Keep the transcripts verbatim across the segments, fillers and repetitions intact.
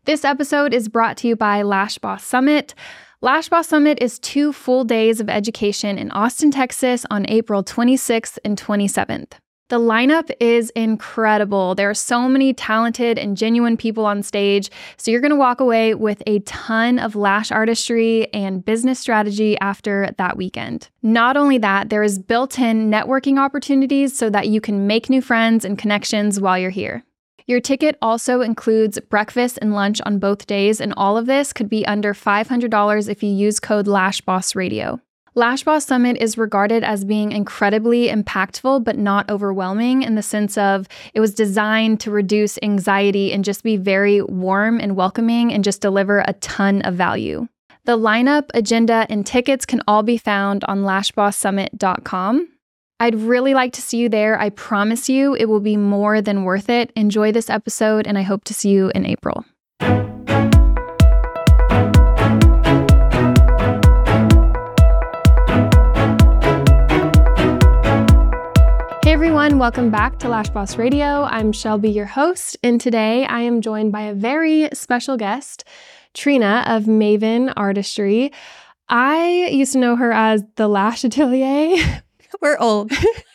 This episode is brought to you by Lash Boss Summit. Lash Boss Summit is two full days of education in Austin, Texas on April twenty-sixth and twenty-seventh. The lineup is incredible. There are so many talented and genuine people on stage, so you're going to walk away with a ton of lash artistry and business strategy after that weekend. Not only that, there is built-in networking opportunities so that you can make new friends and connections while you're here. Your ticket also includes breakfast and lunch on both days, and all of this could be under five hundred dollars if you use code LashBossRadio. Lash Boss Summit is regarded as being incredibly impactful, but not overwhelming in the sense of it was designed to reduce anxiety and just be very warm and welcoming and just deliver a ton of value. The lineup, agenda, and tickets can all be found on lash boss summit dot com. I'd really like to see you there. I promise you it will be more than worth it. Enjoy this episode, and I hope to see you in April. Hey everyone, welcome back to Lash Boss Radio. I'm Shelby, your host, and today I am joined by a very special guest, Trina of Maven Artistry. I used to know her as the Lash Atelier. We're old.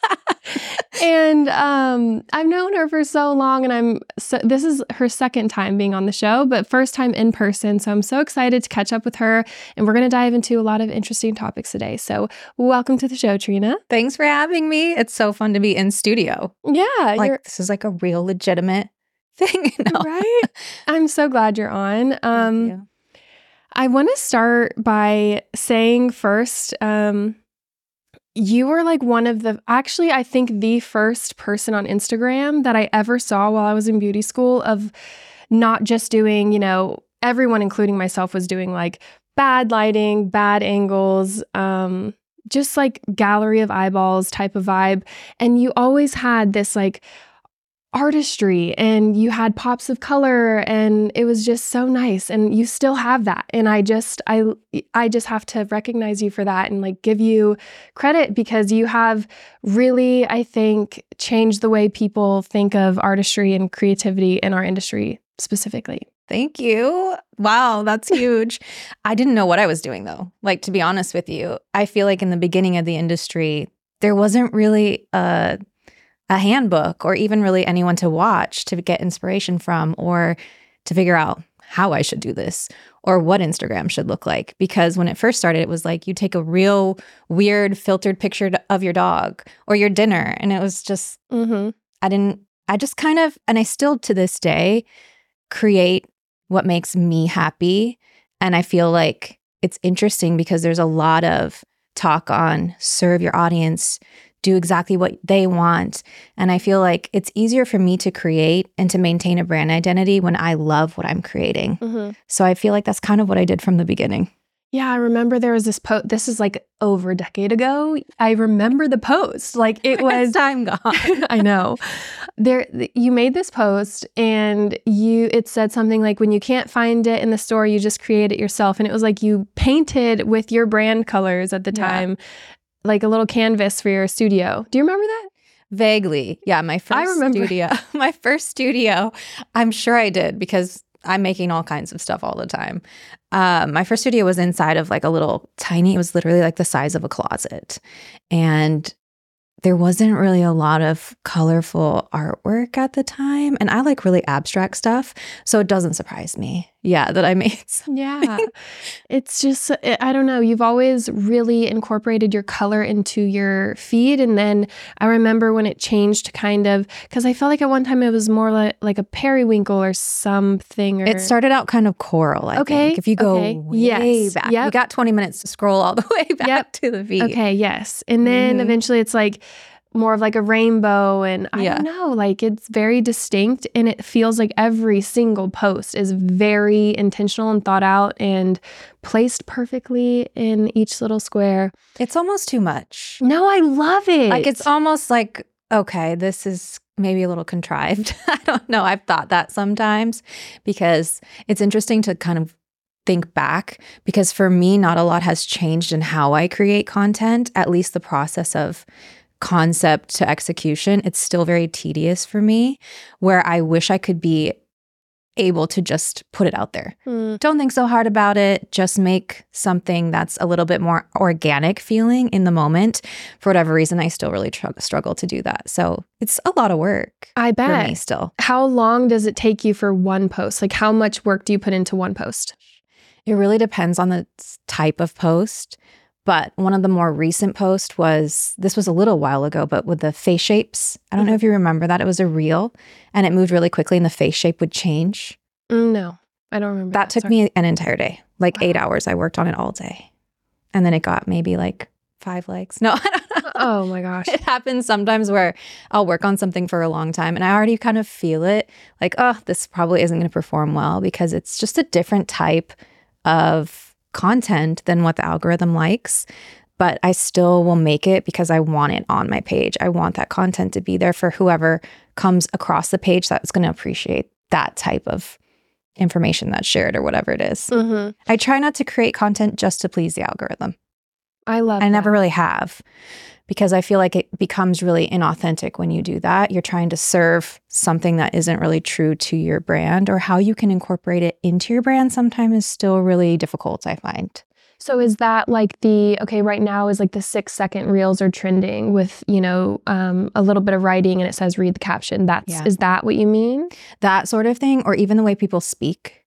And um, I've known her for so long, and I'm so, this is her second time being on the show, but first time in person. So I'm so excited to catch up with her, and we're going to dive into a lot of interesting topics today. So welcome to the show, Trina. Thanks for having me. It's so fun to be in studio. Yeah. Like this is like a real legitimate thing. You know? Right? I'm so glad you're on. Um, Thank you. I want to start by saying first, um, you were like one of the, actually, I think the first person on Instagram that I ever saw while I was in beauty school of not just doing, you know, everyone, including myself, was doing like bad lighting, bad angles, um, just like gallery of eyeballs type of vibe. And you always had this like artistry, and you had pops of color, and it was just so nice, and you still have that. And I just I I just have to recognize you for that and like give you credit, because you have really, I think, changed the way people think of artistry and creativity in our industry specifically. Thank you. Wow, that's huge. I didn't know what I was doing though. Like, to be honest with you, I feel like in the beginning of the industry, there wasn't really a a handbook or even really anyone to watch to get inspiration from, or to figure out how I should do this or what Instagram should look like. Because when it first started, it was like you take a real weird filtered picture of your dog or your dinner. And it was just, Mm-hmm. I didn't, I just kind of, and I still to this day create what makes me happy. And I feel like it's interesting because there's a lot of talk on serve your audience, do exactly what they want. And I feel like it's easier for me to create and to maintain a brand identity when I love what I'm creating. Mm-hmm. So I feel like that's kind of what I did from the beginning. Yeah, I remember there was this post. This is like over a decade ago. I remember the post. Like it was time gone. I know. There, you made this post, and you it said something like, when you can't find it in the store, you just create it yourself. And it was like you painted with your brand colors at the Yeah. time, like a little canvas for your studio. Do you remember that? Vaguely. Yeah, my first I remember. studio. My first studio, I'm sure I did because I'm making all kinds of stuff all the time. Um, my first studio was inside of like a little tiny, it was literally like the size of a closet. And there wasn't really a lot of colorful artwork at the time. And I like really abstract stuff. So it doesn't surprise me, yeah, that I made something. Yeah. It's just, I don't know. You've always really incorporated your color into your feed. And then I remember when it changed to kind of, because I felt like at one time it was more like, like a periwinkle or something. Or It started out kind of coral, I Okay, think. If you go okay. way Yes, back, yep. you got twenty minutes to scroll all the way back Yep. to the feed. Okay, yes. And then Mhm. eventually it's like more of like a rainbow, and I Yeah. don't know, like it's very distinct, and it feels like every single post is very intentional and thought out and placed perfectly in each little square. It's almost too much. No, I love it. Like it's almost like, okay, this is maybe a little contrived. I don't know. I've thought that sometimes because it's interesting to kind of think back, because for me, not a lot has changed in how I create content, at least the process of concept to execution. It's still very tedious for me, where I wish I could be able to just put it out there. Mm. Don't think so hard about it. Just make something that's a little bit more organic feeling in the moment. For whatever reason, I still really tr- struggle to do that. So it's a lot of work. I bet. For me still. How long does it take you for one post? Like how much work do you put into one post? It really depends on the type of post. But one of the more recent posts was, this was a little while ago, but with the face shapes. I don't know if you remember that. It was a reel and it moved really quickly and the face shape would change. Mm, no, I don't remember. That, That took Sorry. me an entire day, like Wow. eight hours. I worked on it all day. And then it got maybe like five likes. No, I don't know. Oh my gosh. It happens sometimes where I'll work on something for a long time and I already kind of feel it like, oh, this probably isn't going to perform well because it's just a different type of content than what the algorithm likes. But I still will make it because I want it on my page. I want that content to be there for whoever comes across the page that's going to appreciate that type of information that's shared or whatever it is. Mm-hmm. I try not to create content just to please the algorithm. I love I that. never really have because I feel like it becomes really inauthentic when you do that. You're trying to serve something that isn't really true to your brand, or how you can incorporate it into your brand sometimes is still really difficult, I find. So is that like the, okay, right now is like the six second reels are trending with, you know, um, a little bit of writing and it says read the caption. That's, Yeah. is that what you mean? That sort of thing, or even the way people speak.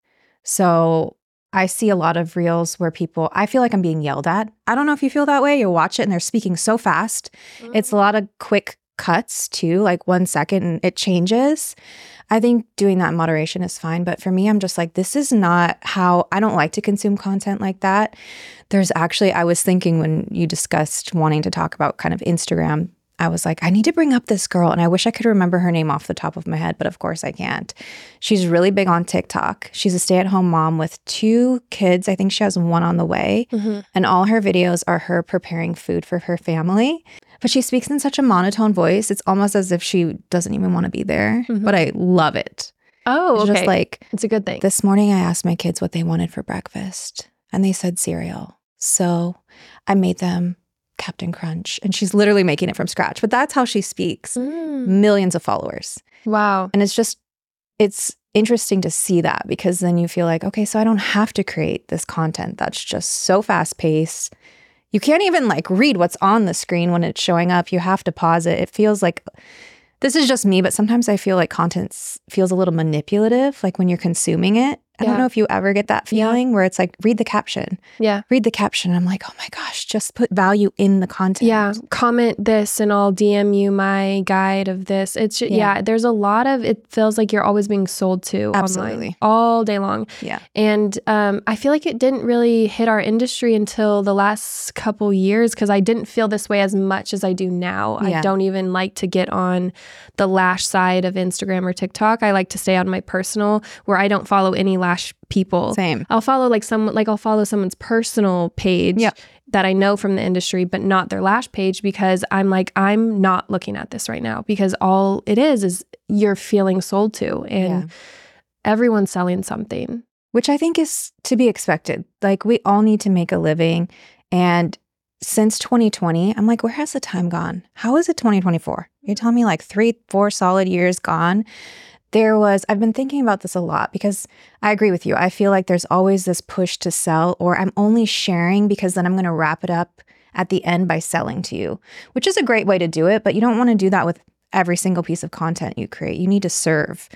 So I see a lot of reels where people, I feel like I'm being yelled at. I don't know if you feel that way. You watch it and they're speaking so fast. Mm. It's a lot of quick cuts too, like one second and it changes. I think doing that in moderation is fine. But for me, I'm just like, this is not how, I don't like to consume content like that. There's actually, I was thinking when you discussed wanting to talk about kind of Instagram, I was like, I need to bring up this girl. And I wish I could remember her name off the top of my head, but of course I can't. She's really big on TikTok. She's a stay-at-home mom with two kids. I think she has one on the way. Mm-hmm. And all her videos are her preparing food for her family. But she speaks in such a monotone voice. It's almost as if she doesn't even want to be there. Mm-hmm. But I love it. Oh, it's okay. Just like, it's a good thing. This morning I asked my kids what they wanted for breakfast. And they said cereal. So I made them Captain Crunch. And she's literally making it from scratch. But that's how she speaks. Mm. Millions of followers. Wow. And it's just, it's interesting to see that because then you feel like, okay, so I don't have to create this content that's just so fast paced. You can't even like read what's on the screen when it's showing up. You have to pause it. It feels like, this is just me, but sometimes I feel like content feels a little manipulative, like when you're consuming it. I yeah. don't know if you ever get that feeling yeah. where it's like, read the caption. Yeah. Read the caption. I'm like, oh my gosh, just put value in the content. Yeah. Comment this and I'll D M you my guide of this. It's just, yeah. yeah, there's a lot of, it feels like you're always being sold to Absolutely. Online all day long. Yeah. And um, I feel like it didn't really hit our industry until the last couple years because I didn't feel this way as much as I do now. Yeah. I don't even like to get on the lash side of Instagram or TikTok. I like to stay on my personal where I don't follow any lash people. Same. I'll follow like someone, like I'll follow someone's personal page yep. that I know from the industry, but not their lash page because I'm like, I'm not looking at this right now because all it is, is you're feeling sold to and yeah. everyone's selling something. Which I think is to be expected. Like we all need to make a living. And since twenty twenty, I'm like, where has the time gone? How is it twenty twenty-four? You're telling me like three, four solid years gone. There was, I've been thinking about this a lot because I agree with you. I feel like there's always this push to sell, or I'm only sharing because then I'm going to wrap it up at the end by selling to you, which is a great way to do it. But you don't want to do that with every single piece of content you create. You need to serve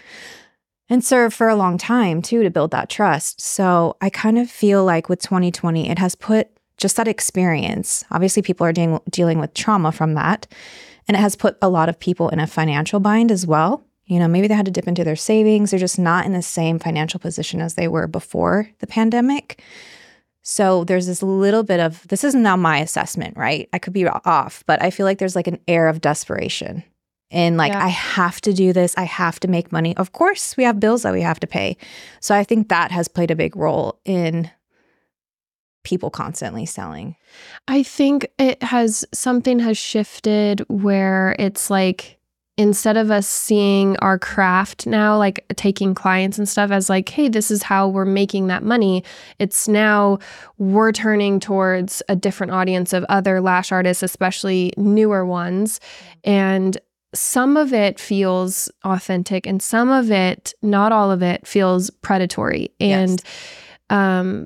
and serve for a long time too to build that trust. So I kind of feel like with twenty twenty, it has put just that experience. Obviously, people are dealing, dealing with trauma from that. And it has put a lot of people in a financial bind as well. You know, maybe they had to dip into their savings. They're just not in the same financial position as they were before the pandemic. So there's this little bit of, this is now my assessment, right? I could be off, but I feel like there's like an air of desperation. And like, yeah. I have to do this. I have to make money. Of course, we have bills that we have to pay. So I think that has played a big role in people constantly selling. I think it has, something has shifted where it's like, instead of us seeing our craft now, like taking clients and stuff as like, hey, this is how we're making that money, it's now we're turning towards a different audience of other lash artists, especially newer ones. And some of it feels authentic and some of it, not all of it, feels predatory. And Yes. um,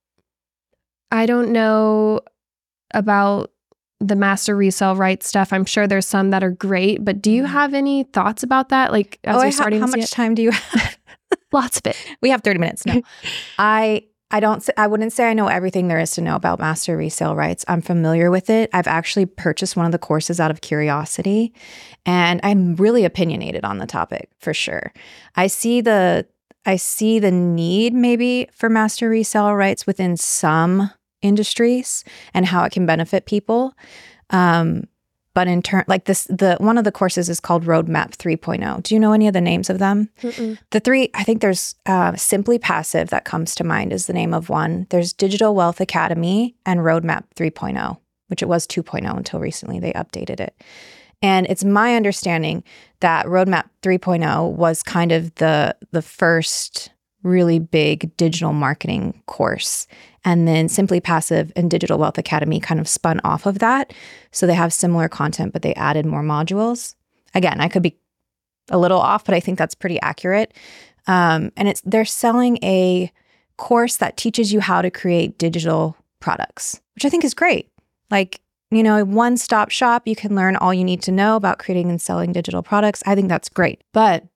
I don't know about the master resale rights stuff. I'm sure there's some that are great, but do you have any thoughts about that? Like, as Oh, I you're ha- starting how to see much it? time do you have? Lots of it. We have thirty minutes. No, I I don't. s- I wouldn't say I know everything there is to know about master resale rights. I'm familiar with it. I've actually purchased one of the courses out of curiosity, and I'm really opinionated on the topic for sure. I see the I see the need maybe for master resale rights within some industries and how it can benefit people. Um, but in turn, like this, the one of the courses is called Roadmap three point oh. Do you know any of the names of them? Mm-mm. The three, I think there's uh, Simply Passive that comes to mind is the name of one. There's Digital Wealth Academy and Roadmap three point oh, which it was two point oh until recently they updated it. And it's my understanding that Roadmap three point oh was kind of the the first really big digital marketing course. And then Simply Passive and Digital Wealth Academy kind of spun off of that. So they have similar content, but they added more modules. Again, I could be a little off, but I think that's pretty accurate. Um, and it's they're selling a course that teaches you how to create digital products, which I think is great. Like, you know, a one-stop shop, you can learn all you need to know about creating and selling digital products. I think that's great. But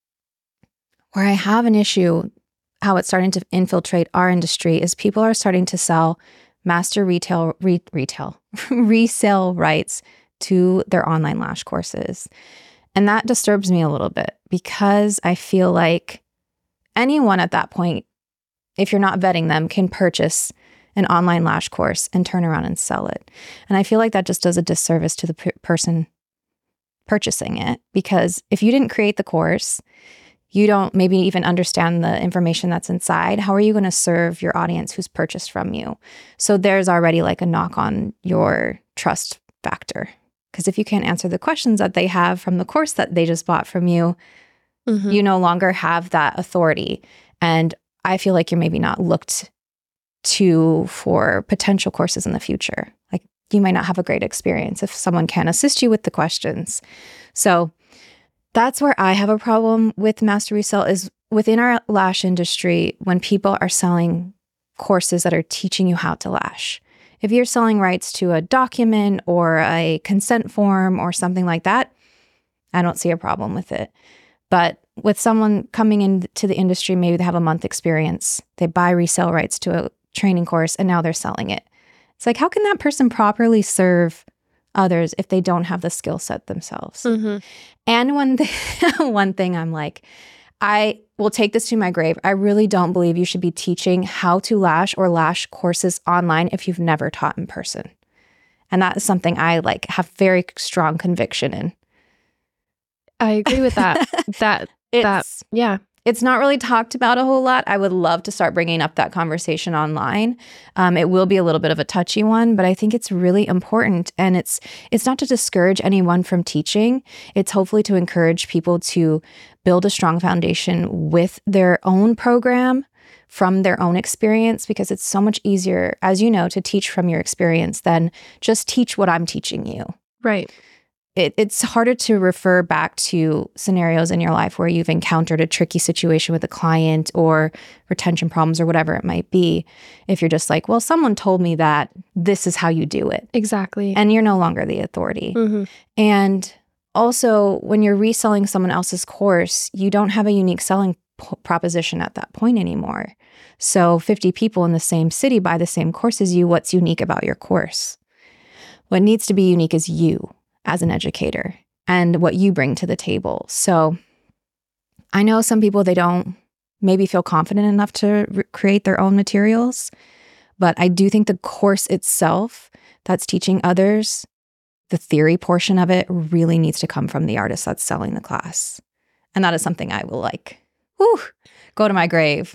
where I have an issue, how it's starting to infiltrate our industry, is people are starting to sell master retail, re- retail, resale rights to their online lash courses. And that disturbs me a little bit because I feel like anyone at that point, if you're not vetting them, can purchase an online lash course and turn around and sell it. And I feel like that just does a disservice to the p- person purchasing it, because if you didn't create the course, you don't maybe even understand the information that's inside. How are you going to serve your audience who's purchased from you? So there's already like a knock on your trust factor. Because if you can't answer the questions that they have from the course that they just bought from you, Mm-hmm. you no longer have that authority. And I feel like you're maybe not looked to for potential courses in the future. Like you might not have a great experience if someone can't assist you with the questions. So that's where I have a problem with master resale, is within our lash industry, when people are selling courses that are teaching you how to lash. If you're selling rights to a document or a consent form or something like that, I don't see a problem with it. But with someone coming into the industry, maybe they have a month experience, they buy resale rights to a training course, and now they're selling it. It's like, how can that person properly serve others if they don't have the skill set themselves? Mm-hmm. And one, th- one thing I'm like, I will take this to my grave. I really don't believe you should be teaching how to lash or lash courses online if you've never taught in person. And that is something I like have very strong conviction in. I agree with that. that, It's, that, yeah. it's not really talked about a whole lot. I would love to start bringing up that conversation online. Um, it will be a little bit of a touchy one, but I think it's really important. And it's it's not to discourage anyone from teaching. It's hopefully to encourage people to build a strong foundation with their own program from their own experience, because it's so much easier, as you know, to teach from your experience than just teach what I'm teaching you. Right. It, it's harder to refer back to scenarios in your life where you've encountered a tricky situation with a client or retention problems or whatever it might be. If you're just like, well, someone told me that this is how you do it. Exactly. And you're no longer the authority. Mm-hmm. And also, when you're reselling someone else's course, you don't have a unique selling p- proposition at that point anymore. So fifty people in the same city buy the same course as you. What's unique about your course? What needs to be unique is you as an educator and what you bring to the table. So I know some people, they don't maybe feel confident enough to re- create their own materials, but I do think the course itself that's teaching others, the theory portion of it really needs to come from the artist that's selling the class. And that is something I will like, whew, go to my grave.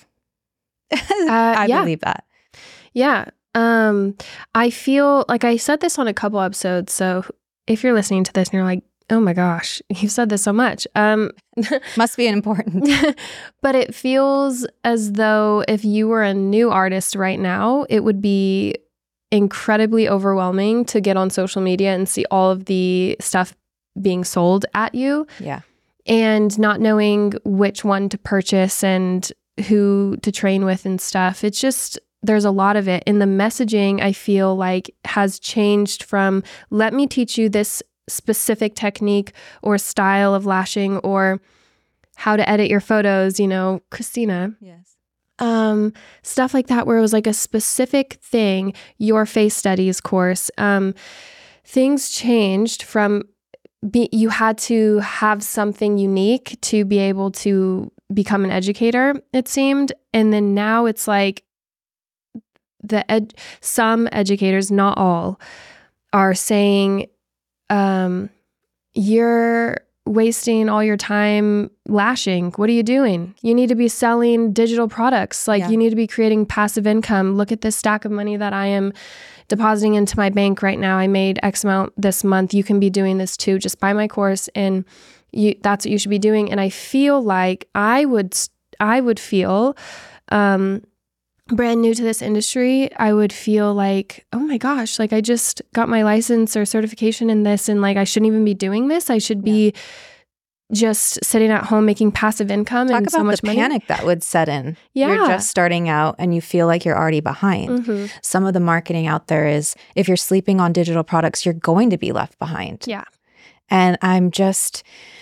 I yeah. believe that. Yeah. Um, I feel like I said this on a couple episodes. So if you're listening to this and you're like, oh my gosh, you've said this so much. Um, Must be important. but it feels as though if you were a new artist right now, it would be incredibly overwhelming to get on social media and see all of the stuff being sold at you. Yeah. And not knowing which one to purchase and who to train with and stuff. It's just, there's a lot of it. And the messaging, I feel like, has changed from, let me teach you this specific technique or style of lashing or how to edit your photos, you know, Christina. Yes. Um, stuff like that, where it was like a specific thing, your face studies course. Um, things changed from, be, you had to have something unique to be able to become an educator, it seemed. And then now it's like the ed- some educators, not all, are saying, um, you're wasting all your time lashing. What are you doing? You need to be selling digital products. Like, Yeah. you need to be creating passive income. Look at this stack of money that I am depositing into my bank right now. I made X amount this month. You can be doing this too. Just buy my course, and you, that's what you should be doing. And I feel like I would, I would feel, um, brand new to this industry, I would feel like, oh my gosh, like I just got my license or certification in this, and like I shouldn't even be doing this. I should be yeah. just sitting at home making passive income. Talk and about so much the money. panic that would set in. Yeah. You're just starting out and you feel like you're already behind. Mm-hmm. Some of the marketing out there is, if you're sleeping on digital products, you're going to be left behind. Yeah. And I'm just,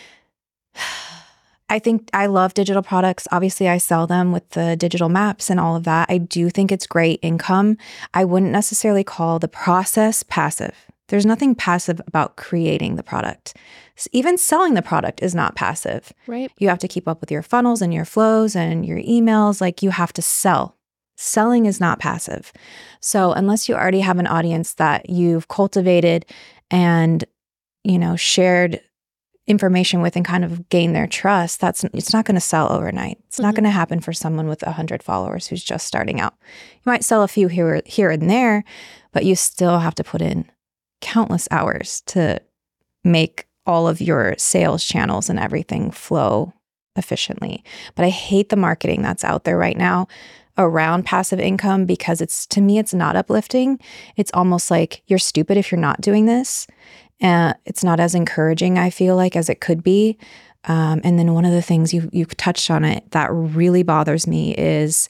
I think I love digital products. Obviously, I sell them with the digital maps and all of that. I do think it's great income. I wouldn't necessarily call the process passive. There's nothing passive about creating the product. Even selling the product is not passive. Right. You have to keep up with your funnels and your flows and your emails. Like, you have to sell. Selling is not passive. So unless you already have an audience that you've cultivated and, you know, shared information with and kind of gain their trust, that's it's not going to sell overnight. It's mm-hmm. not going to happen for someone with one hundred followers who's just starting out. You might sell a few here, here and there, but you still have to put in countless hours to make all of your sales channels and everything flow efficiently. But I hate the marketing that's out there right now around passive income, because it's, to me, it's not uplifting. It's almost like you're stupid if you're not doing this. Uh, it's not as encouraging, I feel like, as it could be. Um, and then one of the things you you touched on it that really bothers me is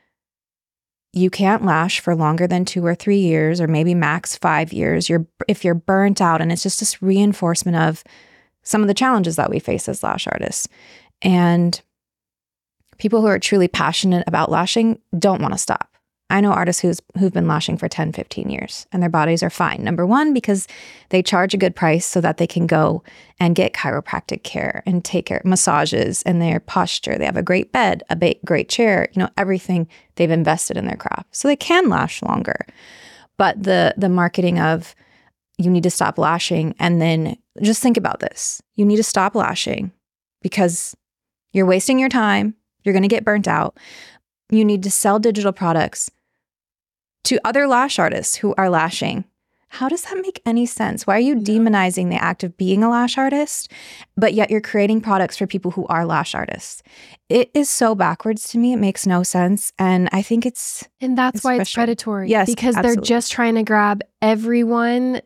you can't lash for longer than two or three years, or maybe max five years. You're if you're burnt out, and it's just this reinforcement of some of the challenges that we face as lash artists. And people who are truly passionate about lashing don't want to stop. I know artists who's, who've been lashing for ten, fifteen years, and their bodies are fine. Number one, because they charge a good price so that they can go and get chiropractic care and take care massages and their posture. They have a great bed, a ba- great chair, you know, everything they've invested in their craft. So they can lash longer. But the the marketing of, you need to stop lashing, and then just think about this. You need to stop lashing because you're wasting your time. You're going to get burnt out. You need to sell digital products to other lash artists who are lashing. How does that make any sense? Why are you no. demonizing the act of being a lash artist, but yet you're creating products for people who are lash artists? It is so backwards to me. It makes no sense. And I think it's... And that's it's why it's predatory. Yes, because absolutely. They're just trying to grab everyone.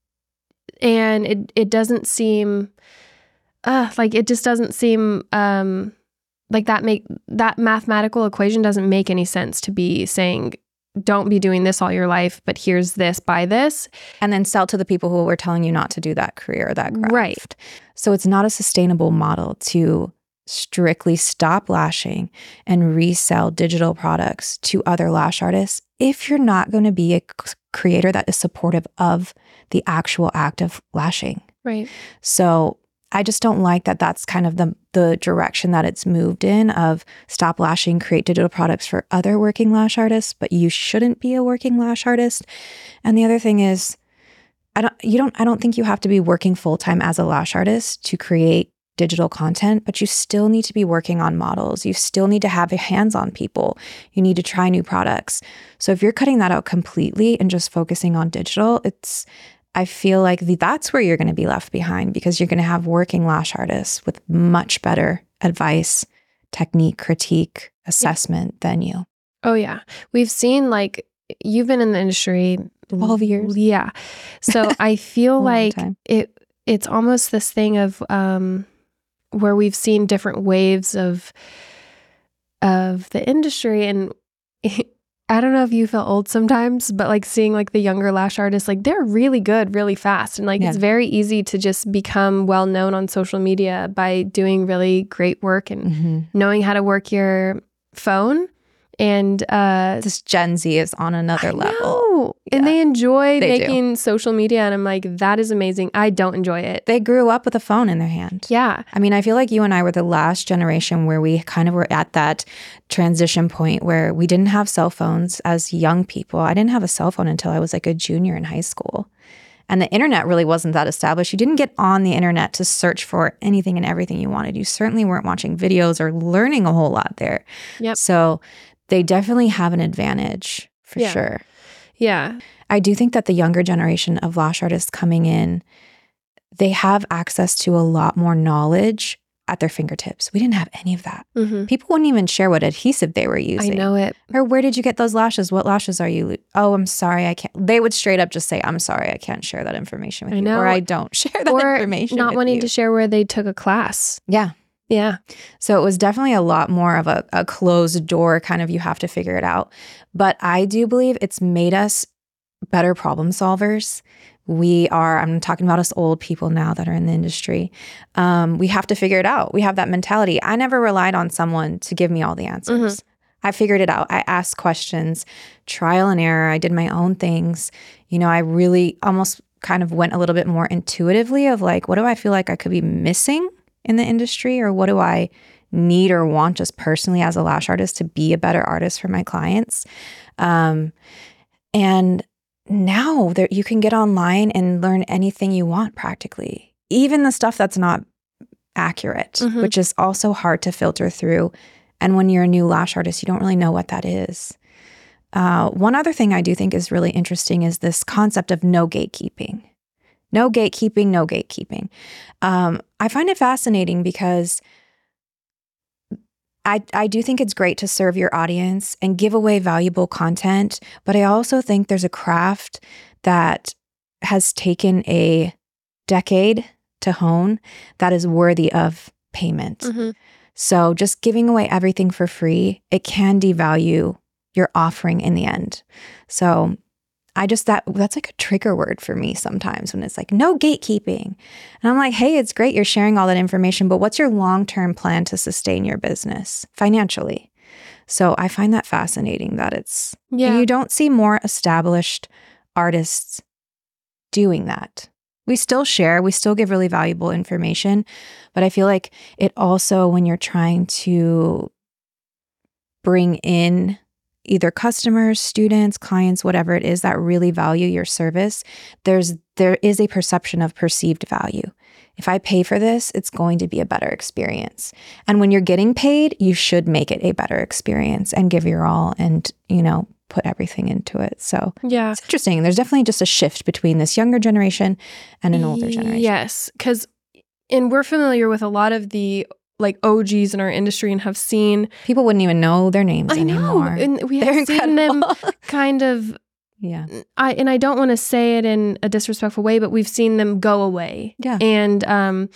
And it, it doesn't seem... Uh, like, it just doesn't seem... Um, like that make that mathematical equation doesn't make any sense, to be saying, don't be doing this all your life, but here's this, buy this. And then sell to the people who were telling you not to do that career or that craft. Right. So it's not a sustainable model to strictly stop lashing and resell digital products to other lash artists if you're not going to be a creator that is supportive of the actual act of lashing. Right. So I just don't like that that's kind of the the direction that it's moved in, of stop lashing, create digital products for other working lash artists, but you shouldn't be a working lash artist. And the other thing is, I don't you don't I don't think you have to be working full-time as a lash artist to create digital content, but you still need to be working on models. You still need to have your hands on people. You need to try new products. So if you're cutting that out completely and just focusing on digital, it's I feel like the, that's where you're going to be left behind, because you're going to have working lash artists with much better advice, technique, critique, assessment yeah. than you. Oh, yeah. We've seen, like, you've been in the industry twelve years. Yeah. So I feel like it it's almost this thing of um, where we've seen different waves of of the industry, and I don't know if you feel old sometimes, but like seeing like the younger lash artists, like they're really good really fast, and like Yeah. it's very easy to just become well known on social media by doing really great work and Mm-hmm. knowing how to work your phone. And uh This Gen Z is on another I level. know. And Yeah. they enjoy They do. making social media, and I'm like, that is amazing. I don't enjoy it. They grew up with a phone in their hand. Yeah. I mean, I feel like you and I were the last generation where we kind of were at that transition point where we didn't have cell phones as young people. I didn't have a cell phone until I was like a junior in high school. And the internet really wasn't that established. You didn't get on the internet to search for anything and everything you wanted. You certainly weren't watching videos or learning a whole lot there. Yep. So they definitely have an advantage for Yeah. sure. Yeah. I do think that the younger generation of lash artists coming in, they have access to a lot more knowledge at their fingertips. We didn't have any of that. hmm People wouldn't even share what adhesive they were I using. know it. Or where did you get those lashes? What lashes are you? lo- Oh, I'm sorry, I can't. They would straight up just say, "I'm sorry, I can't share that information with I you," know. or "I don't share that Or information." not with wanting you. to share where they took a class. Yeah. Yeah. So it was definitely a lot more of a, a closed door kind of, you have to figure it out. But I do believe it's made us better problem solvers. We are, I'm talking about us old people now that are in the industry. Um, we have to figure it out. We have that mentality. I never relied on someone to give me all the answers. I figured it out. I asked questions, trial and error. I did my own things. You know, I really almost kind of went a little bit more intuitively of like, what do I feel like I could be missing in the industry, or what do I need or want just personally as a lash artist to be a better artist for my clients? Um, and now there, you can get online and learn anything you want practically, even the stuff that's not accurate, Mhm. which is also hard to filter through. And when you're a new lash artist, you don't really know what that is. Uh, one other thing I do think is really interesting is this concept of no gatekeeping. No gatekeeping, no gatekeeping. Um, I find it fascinating because I, I do think it's great to serve your audience and give away valuable content, but I also think there's a craft that has taken a decade to hone that is worthy of payment. Mhm. So just giving away everything for free, it can devalue your offering in the end. So I just, that that's like a trigger word for me sometimes when it's like, no gatekeeping. And I'm like, hey, it's great you're sharing all that information, but what's your long-term plan to sustain your business financially? So I find that fascinating that it's, Yeah. and you don't see more established artists doing that. We still share, we still give really valuable information, but I feel like it also, when you're trying to bring in either customers, students, clients, whatever it is that really value your service, there's there is a perception of perceived value. If I pay for this, it's going to be a better experience. And when you're getting paid, you should make it a better experience and give your all and, you know, put everything into it. So Yeah. it's interesting. There's definitely just a shift between this younger generation and an older generation. Yes, because, and we're familiar with a lot of the like O Gs in our industry and have seen. People wouldn't even know their names I know, anymore. and we They're have seen them incredible. kind of. Yeah. I and I don't want to say it in a disrespectful way, but we've seen them go away. Yeah. And um,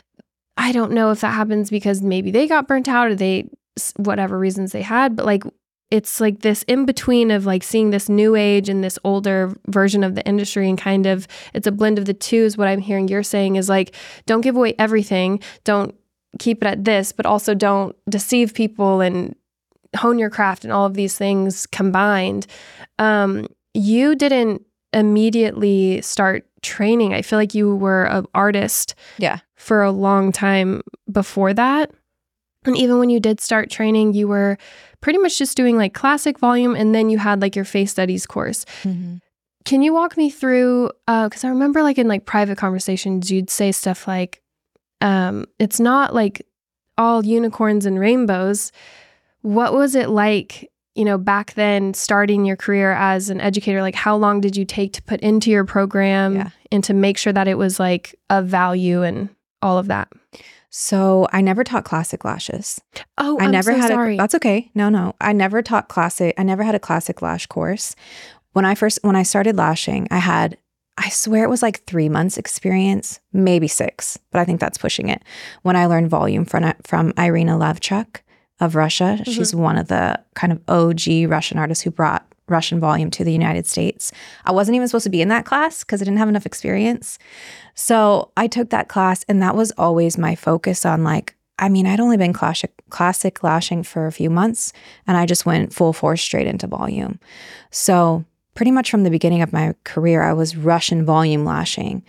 I don't know if that happens because maybe they got burnt out or they whatever reasons they had, but like it's like this in between of like seeing this new age and this older version of the industry, and kind of it's a blend of the two is what I'm hearing you're saying is like, don't give away everything, don't keep it at this, but also don't deceive people and hone your craft and all of these things combined. Um, you didn't immediately start training. I feel like you were an artist Yeah. for a long time before that. And even when you did start training, you were pretty much just doing like classic volume, and then you had like your face studies course. Mm-hmm. Can you walk me through, uh, because I remember like in like private conversations, you'd say stuff like, um, it's not like all unicorns and rainbows. What was it like, you know, back then starting your career as an educator? Like how long did you take to put into your program Yeah. and to make sure that it was like of value and all of that? So I never taught classic lashes. Oh, I I'm never so had sorry. a, that's okay. No, no. I never taught classic. I never had a classic lash course. When I first, when I started lashing, I had I swear it was like three months experience, maybe six, but I think that's pushing it. When I learned volume from, from Irina Levchuk of Russia. Mm-hmm. She's one of the kind of O G Russian artists who brought Russian volume to the United States. I wasn't even supposed to be in that class because I didn't have enough experience. So I took that class, and that was always my focus on like, I mean, I'd only been classic, classic lashing for a few months, and I just went full force straight into volume. So pretty much from the beginning of my career, I was Russian volume lashing.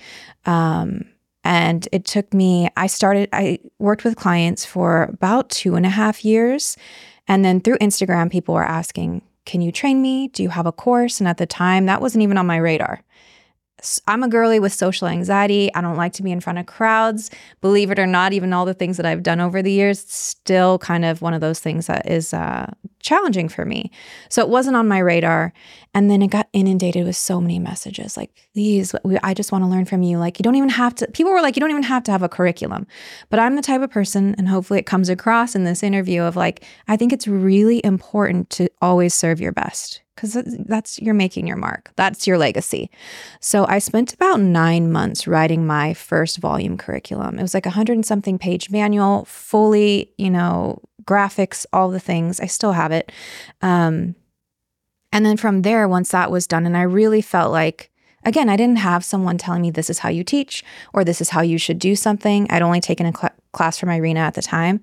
Um, and it took me, I started, I worked with clients for about two and a half years. And then through Instagram, people were asking, can you train me? Do you have a course? And at the time, that wasn't even on my radar. I'm a girly with social anxiety. I don't like to be in front of crowds. Believe it or not, even all the things that I've done over the years, still kind of one of those things that is uh, challenging for me. So it wasn't on my radar. And then it got inundated with so many messages like, please, we, I just want to learn from you. Like, you don't even have to, people were like, you don't even have to have a curriculum. But I'm the type of person, and hopefully it comes across in this interview of like, I think it's really important to always serve your best. Because that's, you're making your mark. That's your legacy. So I spent about nine months writing my first volume curriculum. It was like a hundred and something page manual, fully, you know, graphics, all the things. I still have it. Um, and then from there, once that was done, and I really felt like, again, I didn't have someone telling me this is how you teach or this is how you should do something. I'd only taken a cl- class from Irina at the time.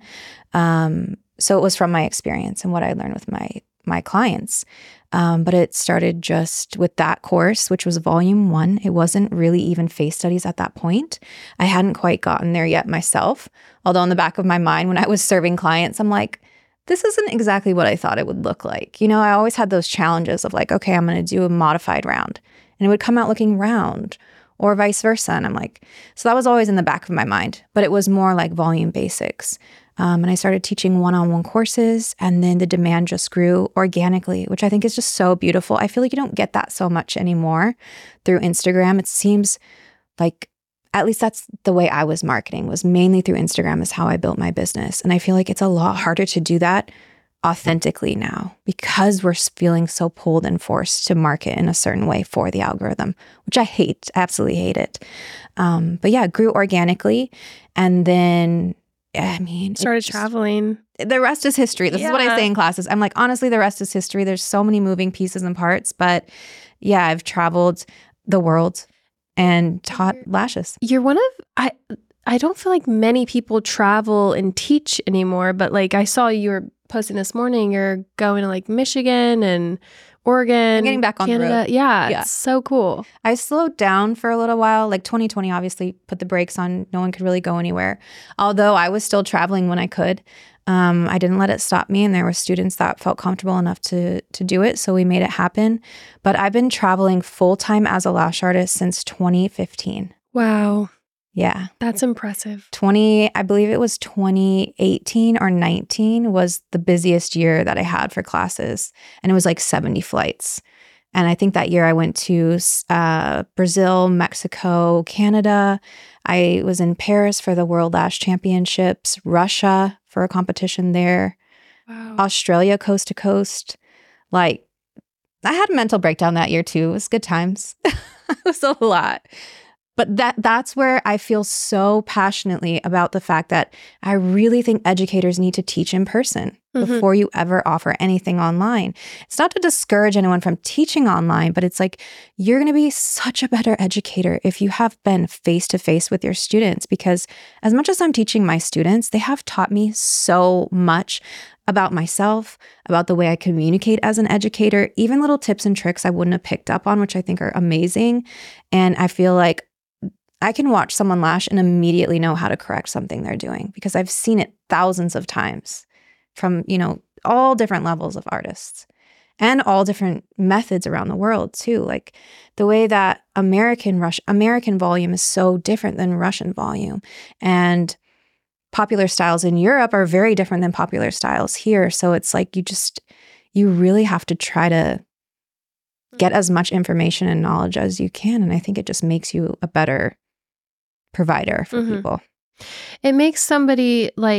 Um, so it was from my experience and what I learned with my my clients. Um, but it started just with that course, which was volume one. It wasn't really even face studies at that point. I hadn't quite gotten there yet myself. Although in the back of my mind, when I was serving clients, I'm like, this isn't exactly what I thought it would look like. You know, I always had those challenges of like, okay, I'm going to do a modified round. And it would come out looking round or vice versa. And I'm like, so that was always in the back of my mind. But it was more like volume basics. Um, and I started teaching one-on-one courses, and then the demand just grew organically, which I think is just so beautiful. I feel like you don't get that so much anymore through Instagram. It seems like, at least that's the way I was marketing, was mainly through Instagram is how I built my business. And I feel like it's a lot harder to do that authentically now because we're feeling so pulled and forced to market in a certain way for the algorithm, which I hate, absolutely hate it. Um, but yeah, it grew organically. And then I mean, started just, traveling. The rest is history. This yeah. is what I say in classes. I'm like, honestly, the rest is history. There's so many moving pieces and parts. But yeah, I've traveled the world and taught you're, lashes. You're one of, I I don't feel like many people travel and teach anymore. But like I saw you were posting this morning, you're going to like Michigan and Oregon, I'm getting back on Canada. the road. Yeah, yeah, it's so cool. I slowed down for a little while. Like twenty twenty obviously put the brakes on. No one could really go anywhere. Although I was still traveling when I could. Um, I didn't let it stop me, and there were students that felt comfortable enough to to do it, so we made it happen. But I've been traveling full-time as a lash artist since twenty fifteen. Wow. Yeah. That's impressive. twenty, I believe it was twenty eighteen or nineteen was the busiest year that I had for classes. And it was like seventy flights. And I think that year I went to uh, Brazil, Mexico, Canada. I was in Paris for the World Lash Championships, Russia for a competition there, wow. Australia coast to coast. Like, I had a mental breakdown that year too. It was good times. It was a lot. But that that's where I feel so passionately about the fact that I really think educators need to teach in person mm-hmm. before you ever offer anything online. It's not to discourage anyone from teaching online, but it's like you're going to be such a better educator if you have been face-to-face with your students, because as much as I'm teaching my students, they have taught me so much about myself, about the way I communicate as an educator, even little tips and tricks I wouldn't have picked up on, which I think are amazing. And I feel like I can watch someone lash and immediately know how to correct something they're doing because I've seen it thousands of times from, you know, all different levels of artists and all different methods around the world too. Like the way that American Rush, American volume is so different than Russian volume, and popular styles in Europe are very different than popular styles here. So it's like you just, you really have to try to get as much information and knowledge as you can. And I think it just makes you a better provider for mm-hmm. people. It makes somebody like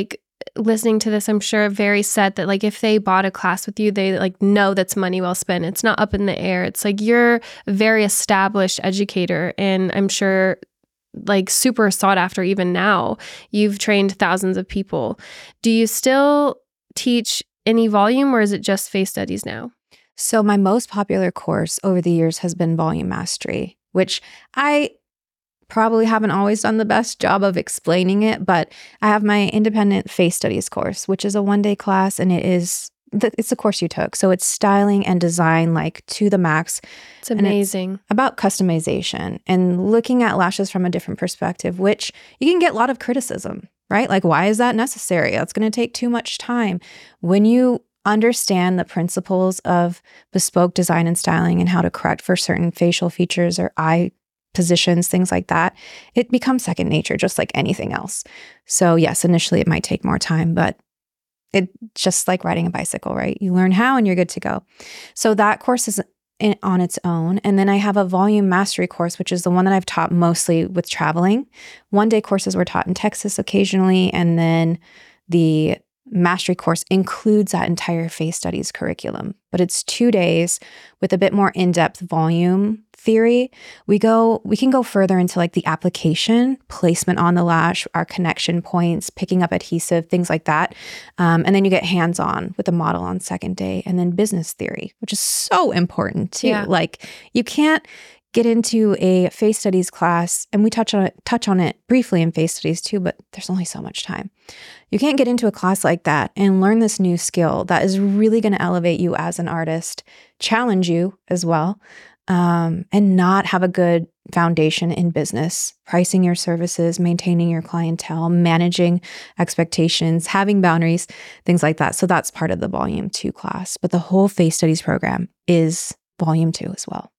listening to this, I'm sure, very set that like if they bought a class with you, they like know that's money well spent. It's not up in the air. It's like you're a very established educator, and I'm sure like super sought after even now. You've trained thousands of people. Do you still teach any volume, or is it just face studies now? So my most popular course over the years has been Volume Mastery, which I probably haven't always done the best job of explaining it, but I have my independent face studies course, which is a one-day class, and it is the, it's the course you took. So it's styling and design like to the max. It's amazing. It's about customization and looking at lashes from a different perspective, which you can get a lot of criticism, right? Like, why is that necessary? That's going to take too much time. When you understand the principles of bespoke design and styling and how to correct for certain facial features or eye positions, things like that, it becomes second nature, just like anything else. So yes, initially it might take more time, but it's just like riding a bicycle, right? You learn how and you're good to go. So that course is in, on its own. And then I have a volume mastery course, which is the one that I've taught mostly with traveling. One day courses were taught in Texas occasionally. And then the mastery course includes that entire face studies curriculum, but it's two days with a bit more in-depth volume theory. We go, we can go further into like the application, placement on the lash, our connection points, picking up adhesive, things like that. Um, and then you get hands-on with the model on second day, and then business theory, which is so important too. Yeah. Like you can't get into a face studies class, and we touch on it, touch on it briefly in face studies too, but there's only so much time. You can't get into a class like that and learn this new skill that is really going to elevate you as an artist, challenge you as well, um, and not have a good foundation in business, pricing your services, maintaining your clientele, managing expectations, having boundaries, things like that. So that's part of the volume two class, but the whole face studies program is volume two as well.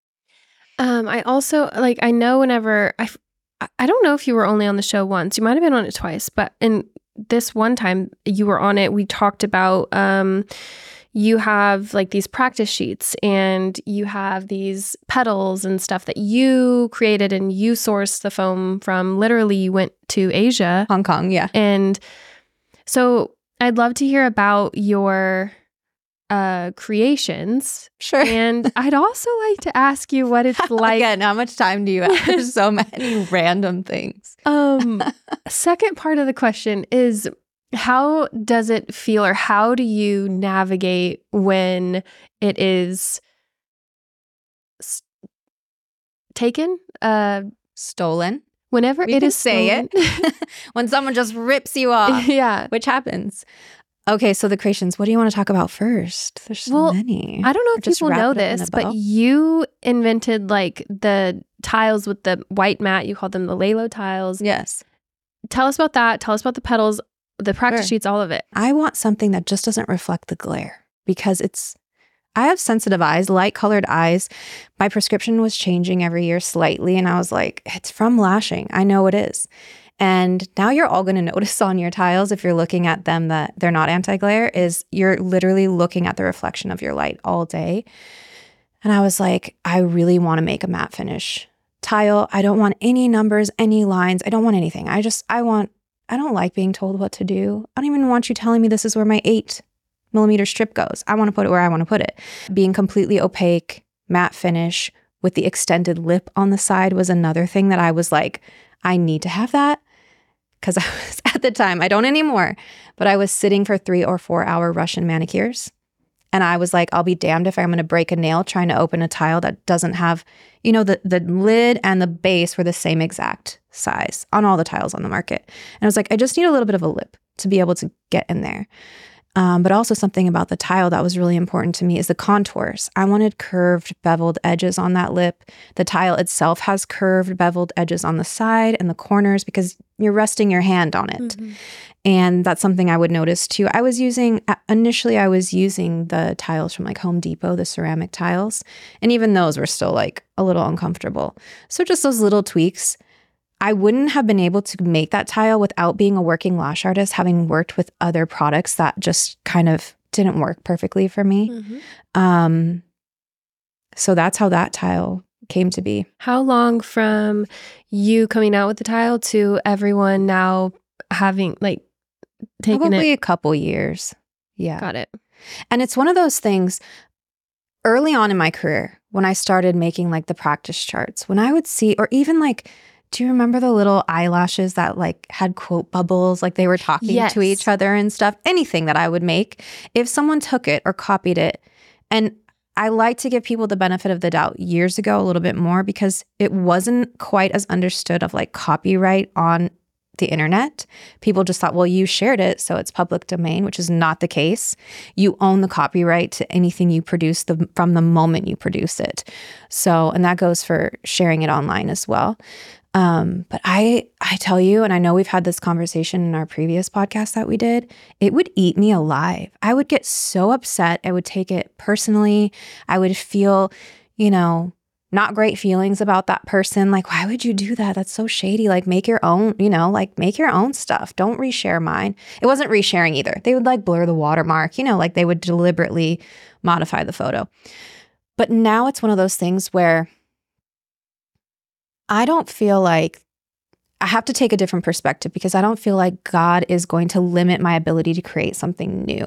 Um, I also, like, I know whenever, I, I don't know if you were only on the show once. You might have been on it twice, but in this one time you were on it, we talked about, um, you have like these practice sheets and you have these petals and stuff that you created, and you sourced the foam from, literally you went to Asia. Hong Kong, yeah. And so I'd love to hear about your uh creations. Sure. And I'd also like to ask you what it's like. Again, how much time do you have? There's so many random things. Um, second part of the question is, how does it feel, or how do you navigate when it is s- taken? Uh, Stolen. whenever We it can is say stolen. it. When someone just rips you off, Yeah. which happens. Okay, so the creations, what do you want to talk about first? There's so Well, many. I don't know if Just people wrap know it up in a this, bow? but you invented like the tiles with the white mat. You called them the Lalo tiles. Yes. Tell us about that. Tell us about the petals, the practice Sure. sheets, all of it. I want something that just doesn't reflect the glare, because it's, I have sensitive eyes, light colored eyes. My prescription was changing every year slightly, and I was like, it's from lashing. I know it is. And now you're all going to notice on your tiles, if you're looking at them that they're not anti-glare, is you're literally looking at the reflection of your light all day. And I was like, I really want to make a matte finish tile. I don't want any numbers, any lines. I don't want anything. I just, I want, I don't like being told what to do. I don't even want you telling me this is where my eight millimeter strip goes. I want to put it where I want to put it. Being completely opaque, matte finish with the extended lip on the side was another thing that I was like, I need to have that. Because I was, at the time, I don't anymore, but I was sitting for three or four hour Russian manicures. And I was like, I'll be damned if I'm going to break a nail trying to open a tile that doesn't have, you know, the, the lid and the base were the same exact size on all the tiles on the market. And I was like, I just need a little bit of a lip to be able to get in there. Um, but also something about the tile that was really important to me is the contours. I wanted curved, beveled edges on that lip. The tile itself has curved, beveled edges on the side and the corners because you're resting your hand on it. Mm-hmm. And that's something I would notice too. I was using, initially I was using the tiles from like Home Depot, the ceramic tiles. And even those were still like a little uncomfortable. So just those little tweaks. I wouldn't have been able to make that tile without being a working lash artist, having worked with other products that just kind of didn't work perfectly for me. Mm-hmm. Um, so that's how that tile came to be. How long from you coming out with the tile to everyone now having, like, taken Probably it? a couple years. Yeah. Got it. And it's one of those things early on in my career when I started making like the practice charts, when I would see, or even like, do you remember the little eyelashes that like had quote bubbles, like they were talking Yes. to each other and stuff? Anything that I would make, if someone took it or copied it, and I like to give people the benefit of the doubt years ago a little bit more because it wasn't quite as understood of like copyright on the internet. People just thought, well, you shared it, so it's public domain, which is not the case. You own the copyright to anything you produce the, from the moment you produce it. So, and that goes for sharing it online as well. Um, but I, I tell you, and I know we've had this conversation in our previous podcast that we did, it would eat me alive. I would get so upset. I would take it personally. I would feel, you know, not great feelings about that person. Like, why would you do that? That's so shady. Like, make your own, you know, like make your own stuff. Don't reshare mine. It wasn't resharing either. They would like blur the watermark, you know, like they would deliberately modify the photo. But now it's one of those things where I don't feel like I have to take a different perspective because I don't feel like God is going to limit my ability to create something new.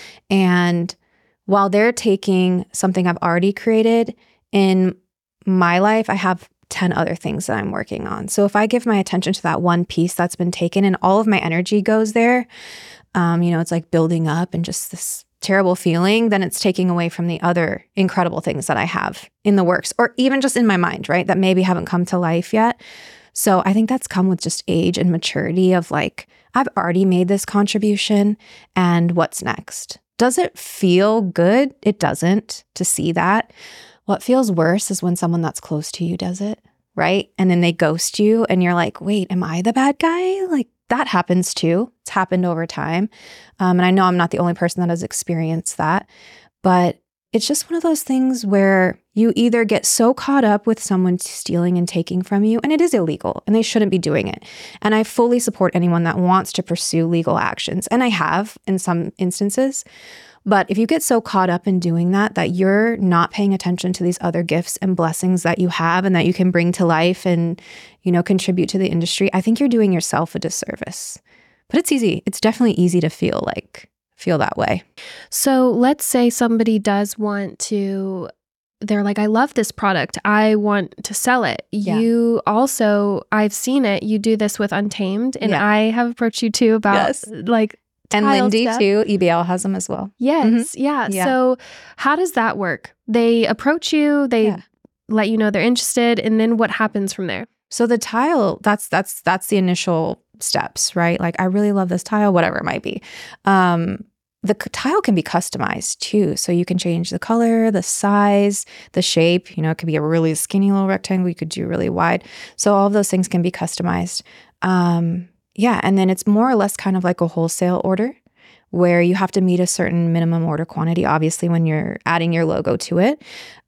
And while they're taking something I've already created in my life, I have ten other things that I'm working on. So if I give my attention to that one piece that's been taken and all of my energy goes there, um, you know, it's like building up and just this terrible feeling, then it's taking away from the other incredible things that I have in the works or even just in my mind, right? That maybe haven't come to life yet. So I think that's come with just age and maturity of like, I've already made this contribution and what's next? Does it feel good? It doesn't to see that. What feels worse is when someone that's close to you does it, right? And then they ghost you and you're like, wait, am I the bad guy? Like that happens too. It's happened over time. Um, and I know I'm not the only person that has experienced that, but it's just one of those things where you either get so caught up with someone stealing and taking from you, and it is illegal and they shouldn't be doing it. And I fully support anyone that wants to pursue legal actions. And I have in some instances. But if you get so caught up in doing that, that you're not paying attention to these other gifts and blessings that you have and that you can bring to life and, you know, contribute to the industry, I think you're doing yourself a disservice. But it's easy. It's definitely easy to feel like, feel that way. So let's say somebody does want to, they're like, I love this product. I want to sell it. Yeah. You also, I've seen it. You do this with Untamed. And Yeah. I have approached you too about Yes. like, And tile Lindy stuff. too. E B L has them as well. Yes. Yeah. Yeah. So how does that work? They approach you, they Yeah. let you know they're interested, and then what happens from there? So the tile, that's that's that's the initial steps, right? Like I really love this tile, whatever it might be. Um, the c- tile can be customized too. So you can change the color, the size, the shape. You know, it could be a really skinny little rectangle. You could do really wide. So all of those things can be customized. Um, yeah. And then it's more or less kind of like a wholesale order where you have to meet a certain minimum order quantity, obviously, when you're adding your logo to it.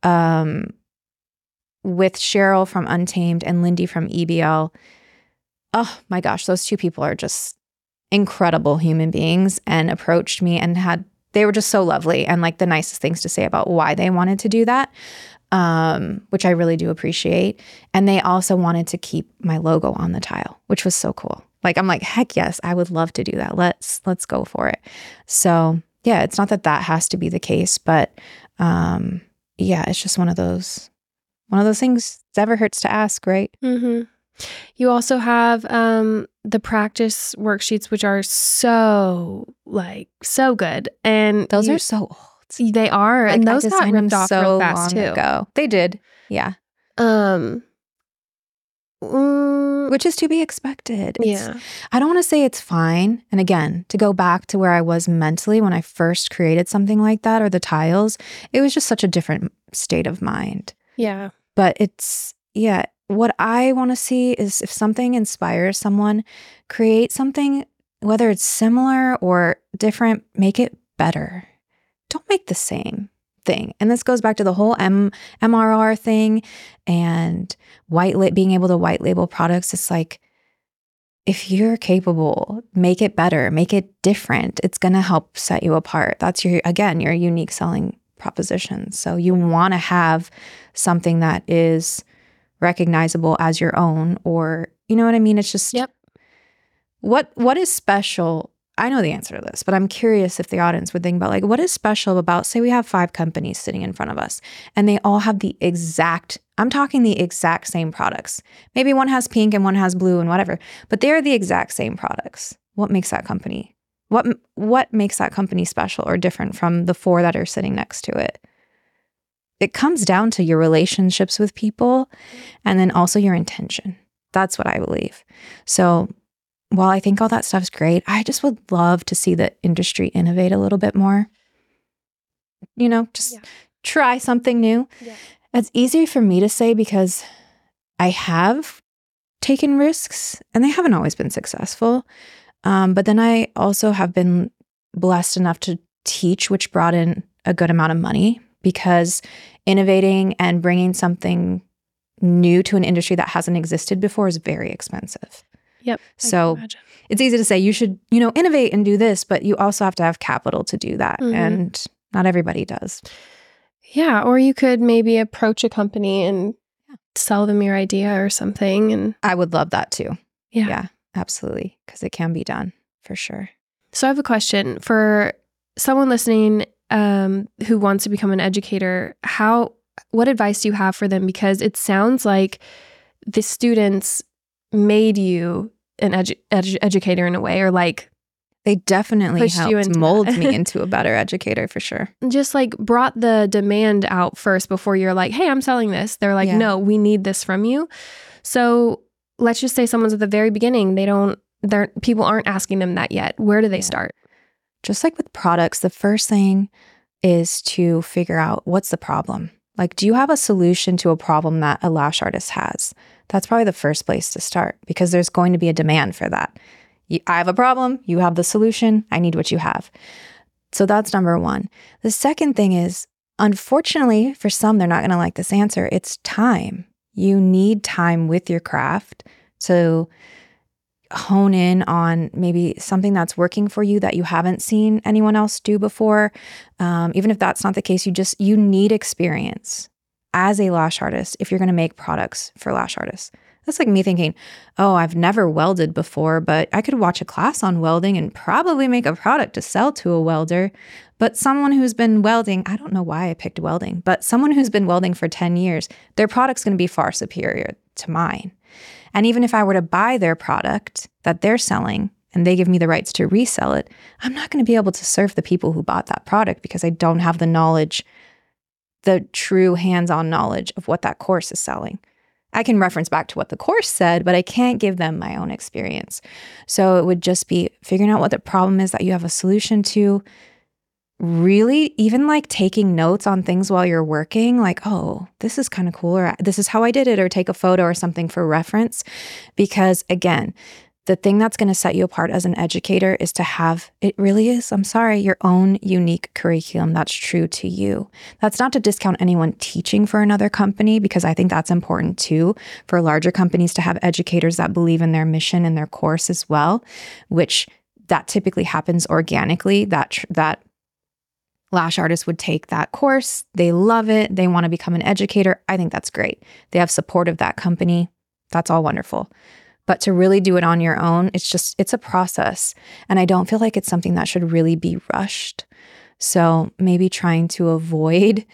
Um, with Cheryl from Untamed and Lindy from E B L, oh my gosh, those two people are just incredible human beings and approached me and had, they were just so lovely and like the nicest things to say about why they wanted to do that, um, which I really do appreciate. And they also wanted to keep my logo on the tile, which was so cool. Like, I'm like, heck yes, I would love to do that. Let's, let's go for it. So yeah, it's not that that has to be the case, but um, yeah, it's just one of those, one of those things that never hurts to ask, right? Mm-hmm. You also have um, the practice worksheets, which are so like so good, and Those you- are so old. they are, Like, and I those got designed them ripped off so real fast long too. ago. They did, yeah. Um, mm, Which is to be expected. It's, yeah, I don't want to say it's fine. And again, to go back to where I was mentally when I first created something like that or the tiles, it was just such a different state of mind. yeah, But it's, yeah, what I want to see is if something inspires someone, create something, whether it's similar or different, make it better. Don't make the same thing. And this goes back to the whole M- MRR thing and white la- being able to white label products. It's like, if you're capable, make it better, make it different. It's going to help set you apart. That's your, again, your unique selling proposition. So you want to have something that is recognizable as your own, or, you know what I mean? It's just, Yep. what, what is special? I know the answer to this, but I'm curious if the audience would think about like, what is special about, say we have five companies sitting in front of us and they all have the exact, I'm talking the exact same products. Maybe one has pink and one has blue and whatever, but they're the exact same products. What makes that company? What, what makes that company special or different from the four that are sitting next to it? It comes down to your relationships with people and then also your intention. That's what I believe. So while I think all that stuff's great, I just would love to see the industry innovate a little bit more. You know, just yeah. try something new. Yeah. It's easier for me to say because I have taken risks and they haven't always been successful. Um, but then I also have been blessed enough to teach, which brought in a good amount of money because innovating and bringing something new to an industry that hasn't existed before is very expensive. Yep. So it's easy to say you should, you know, innovate and do this, but you also have to have capital to do that. Mm-hmm. And not everybody does. Yeah. Or you could maybe approach a company and sell them your idea or something. And I would love that too. Yeah. Yeah, absolutely. Because it can be done for sure. So I have a question for someone listening um, who wants to become an educator. How, what advice do you have for them? Because it sounds like the students made you an edu- edu- educator in a way, or like they definitely helped mold that. me into a better educator for sure. Just like brought the demand out first before you're like, hey, I'm selling this. They're like, yeah. no, we need this from you. So let's just say someone's at the very beginning. They don't, they're people aren't asking them that yet. Where do they yeah. start? Just like with products, the first thing is to figure out what's the problem. Like, do you have a solution to a problem that a lash artist has? That's probably the first place to start because there's going to be a demand for that. You, I have a problem. You have the solution. I need what you have. So that's number one. The second thing is, unfortunately, for some, they're not going to like this answer. It's time. You need time with your craft to hone in on maybe something that's working for you that you haven't seen anyone else do before. Um, even if that's not the case, you just, you need experience as a lash artist if you're going to make products for lash artists. That's like me thinking, oh, I've never welded before, but I could watch a class on welding and probably make a product to sell to a welder. But someone who's been welding, I don't know why I picked welding, but someone who's been welding for ten years, their product's going to be far superior to mine. And even if I were to buy their product that they're selling and they give me the rights to resell it, I'm not going to be able to serve the people who bought that product because I don't have the knowledge, the true hands-on knowledge of what that course is selling. I can reference back to what the course said, but I can't give them my own experience. So it would just be figuring out what the problem is that you have a solution to. Really, even like taking notes on things while you're working, like, oh, this is kind of cool, or this is how I did it, or take a photo or something for reference. Because again, the thing that's going to set you apart as an educator is to have, it really is, I'm sorry, your own unique curriculum that's true to you. That's not to discount anyone teaching for another company, because I think that's important too, for larger companies to have educators that believe in their mission and their course as well, which that typically happens organically, that tr- that lash artists would take that course. They love it. They want to become an educator. I think that's great. They have support of that company. That's all wonderful. But to really do it on your own, it's just, it's a process. And I don't feel like it's something that should really be rushed. So maybe trying to avoid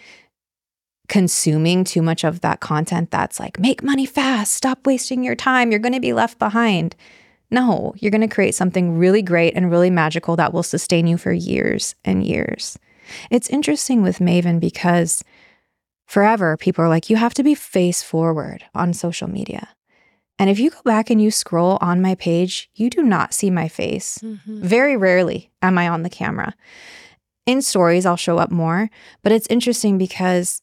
consuming too much of that content that's like, make money fast, stop wasting your time, you're going to be left behind. No, you're going to create something really great and really magical that will sustain you for years and years. It's interesting with Maven because forever people are like, you have to be face forward on social media. And if you go back and you scroll on my page, you do not see my face. Mm-hmm. Very rarely am I on the camera. In stories, I'll show up more, but it's interesting because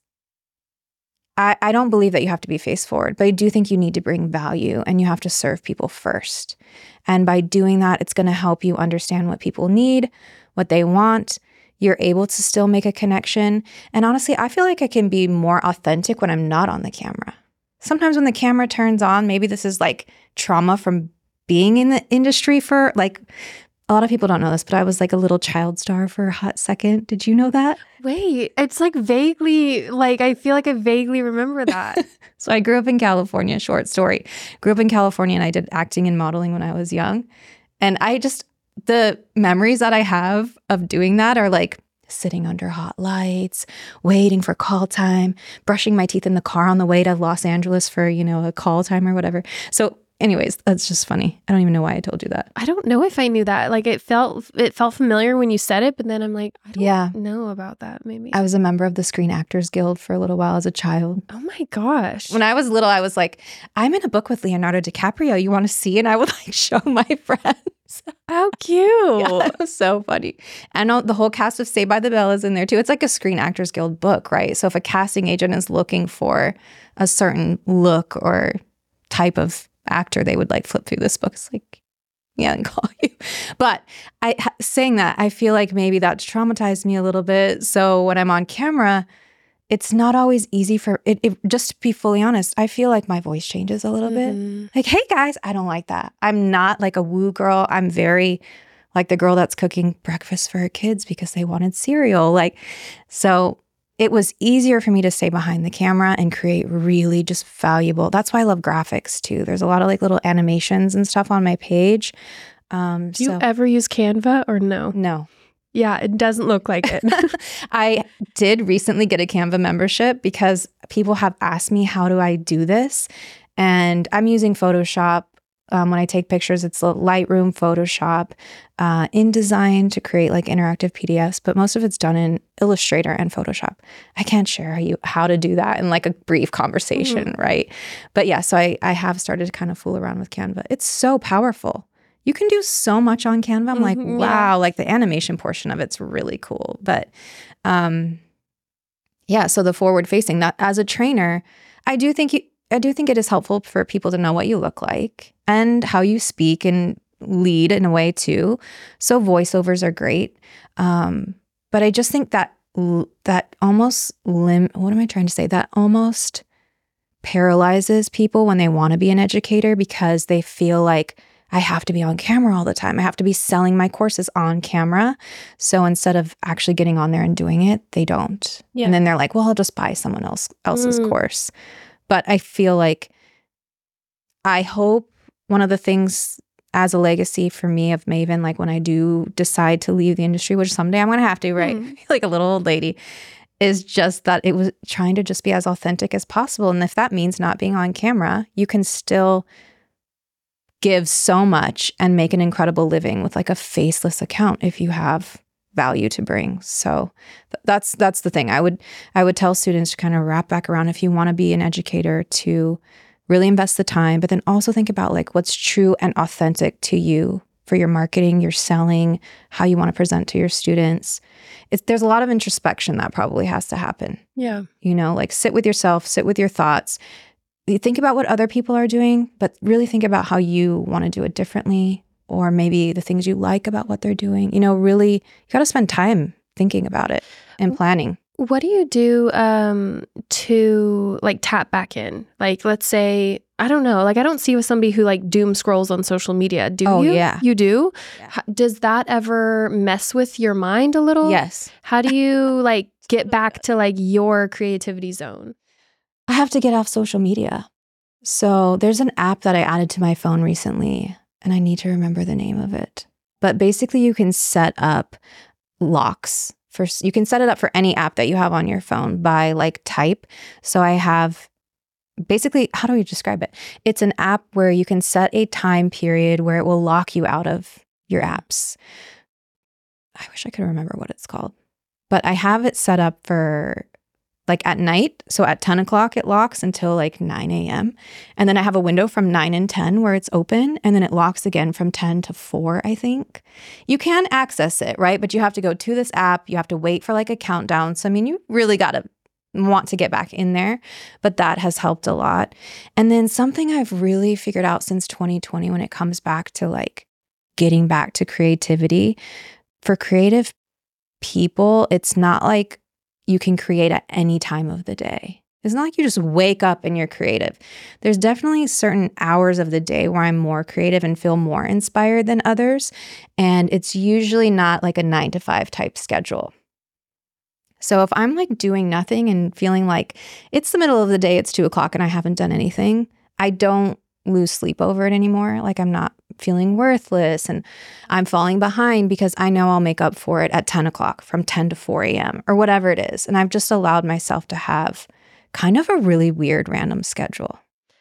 I, I don't believe that you have to be face forward, but I do think you need to bring value and you have to serve people first. And by doing that, it's going to help you understand what people need, what they want. You're able to still make a connection. And honestly, I feel like I can be more authentic when I'm not on the camera. Sometimes when the camera turns on, maybe this is like trauma from being in the industry for like, a lot of people don't know this, but I was like a little child star for a hot second. Did you know that? Wait, it's like vaguely, like I feel like I vaguely remember that. So I grew up in California, short story. Grew up in California and I did acting and modeling when I was young. And I just, the memories that I have of doing that are like sitting under hot lights, waiting for call time, brushing my teeth in the car on the way to Los Angeles for, you know, a call time or whatever. So anyways, that's just funny. I don't even know why I told you that. I don't know if I knew that. Like it felt it felt familiar when you said it, but then I'm like, I don't yeah. know about that maybe. I was a member of the Screen Actors Guild for a little while as a child. Oh my gosh. When I was little, I was like, I'm in a book with Leonardo DiCaprio. You want to see? And I would like show my friends. How cute. Yeah, it was so funny. And the whole cast of Saved by the Bell is in there too. It's like a Screen Actors Guild book, right? So if a casting agent is looking for a certain look or type of actor, they would like flip through this book. It's like, yeah, and call you. But I saying that, I feel like maybe that's traumatized me a little bit. So when I'm on camera, it's not always easy for it, it. Just to be fully honest, I feel like my voice changes a little Mm-hmm. bit. Like, hey guys, I don't like that. I'm not like a woo girl. I'm very like the girl that's cooking breakfast for her kids because they wanted cereal. Like, so it was easier for me to stay behind the camera and create really just valuable. That's why I love graphics too. There's a lot of like little animations and stuff on my page. Um, Do so, you ever use Canva or no? no. Yeah, it doesn't look like it. I did recently get a Canva membership because people have asked me, how do I do this? And I'm using Photoshop. Um, when I take pictures, it's Lightroom, Photoshop, uh, InDesign to create like interactive P D Fs, but most of it's done in Illustrator and Photoshop. I can't share how you how to do that in like a brief conversation, mm-hmm. right? But yeah, so I, I have started to kind of fool around with Canva. It's so powerful. You can do so much on Canva. I'm like, mm-hmm, wow, yeah. like the animation portion of it's really cool. But um, yeah, so the forward facing, that as a trainer, I do think you, I do think it is helpful for people to know what you look like and how you speak and lead in a way too. So voiceovers are great. Um, but I just think that that almost lim what am I trying to say? That almost paralyzes people when they want to be an educator because they feel like I have to be on camera all the time. I have to be selling my courses on camera. So instead of actually getting on there and doing it, they don't. Yeah. And then they're like, well, I'll just buy someone else else's Mm. course. But I feel like I hope one of the things as a legacy for me of Maven, like when I do decide to leave the industry, which someday I'm going to have to, right? Mm. Like a little old lady, is just that it was trying to just be as authentic as possible. And if that means not being on camera, you can still give so much and make an incredible living with like a faceless account if you have value to bring. So th- that's that's the thing. I would I would tell students to kind of wrap back around if you want to be an educator to really invest the time, but then also think about like what's true and authentic to you for your marketing, your selling, how you want to present to your students. It's, there's a lot of introspection that probably has to happen. Yeah. You know, like sit with yourself, sit with your thoughts. You think about what other people are doing, but really think about how you want to do it differently, or maybe the things you like about what they're doing. You know, really, you got to spend time thinking about it and planning. What do you do um, to like tap back in? Like, let's say, I don't know, like I don't see with somebody who like doom scrolls on social media. Do Oh, you? yeah. You do? Yeah. How, does that ever mess with your mind a little? Yes. How do you like get back to like your creativity zone? I have to get off social media. So there's an app that I added to my phone recently, and I need to remember the name of it. But basically you can set up locks. For, you can set it up for any app that you have on your phone by like type. So I have basically, how do we describe it? It's an app where you can set a time period where it will lock you out of your apps. I wish I could remember what it's called. But I have it set up for like at night. So at ten o'clock, it locks until like nine a.m. And then I have a window from nine and ten where it's open. And then it locks again from ten to four, I think. You can access it, right? But you have to go to this app. You have to wait for like a countdown. So, I mean, you really got to want to get back in there. But that has helped a lot. And then something I've really figured out since twenty twenty when it comes back to like getting back to creativity, for creative people, it's not like you can create at any time of the day. It's not like you just wake up and you're creative. There's definitely certain hours of the day where I'm more creative and feel more inspired than others. And it's usually not like a nine to five type schedule. So if I'm like doing nothing and feeling like it's the middle of the day, it's two o'clock and I haven't done anything, I don't lose sleep over it anymore. Like I'm not feeling worthless and I'm falling behind because I know I'll make up for it at ten o'clock from ten to four a.m. or whatever it is. And I've just allowed myself to have kind of a really weird random schedule.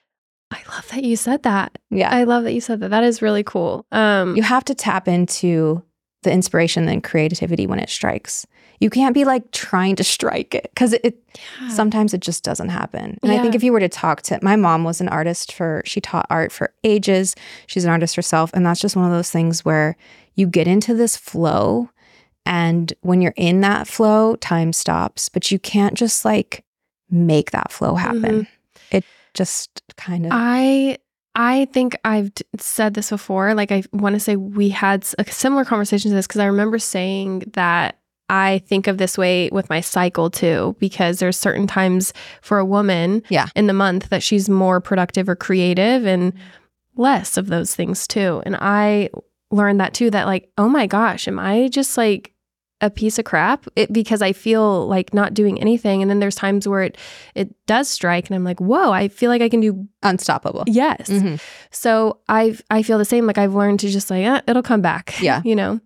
I love that you said that. Yeah. I love that you said that. That is really cool. Um, You have to tap into the inspiration and creativity when it strikes. You can't be like trying to strike it because it, it yeah. sometimes it just doesn't happen. And I think Yeah. if you were to talk to, my mom was an artist for, she taught art for ages. She's an artist herself. And that's just one of those things where you get into this flow. And when you're in that flow, time stops, but you can't just like make that flow happen. Mm-hmm. It just kind of. I I think I've t- said this before. Like I want to say we had s- a similar conversation to this because I remember saying that I think of this way with my cycle too, because there's certain times for a woman Yeah. in the month that she's more productive or creative and less of those things too. And I learned that too, that like, oh my gosh, am I just like a piece of crap it, because I feel like not doing anything. And then there's times where it it does strike and I'm like, whoa, I feel like I can do Unstoppable. yes. Mhm. So I've I feel the same. Like I've learned to just like, eh, it'll come back. Yeah. You know?